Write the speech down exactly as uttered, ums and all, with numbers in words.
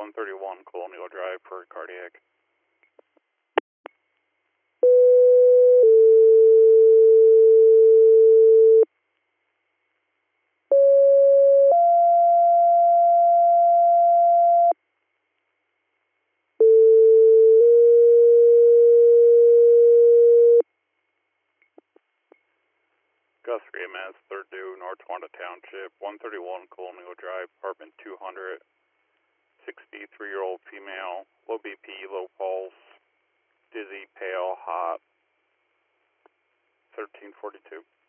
one thirty-one Colonial Drive for cardiac. Guthrie M S, third due, North Wanda Township, one thirty-one Colonial Drive, apartment two hundred, sixty-three-year-old female, low B P, low pulse, dizzy, pale, hot, thirteen forty-two.